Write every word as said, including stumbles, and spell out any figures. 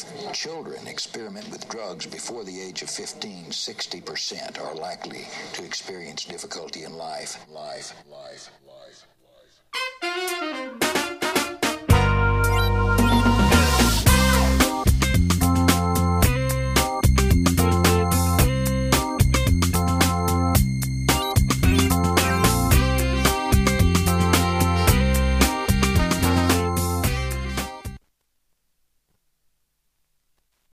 children experiment with drugs before the age of fifteen, sixty percent are likely to experience difficulty in life. Life, life, life, life.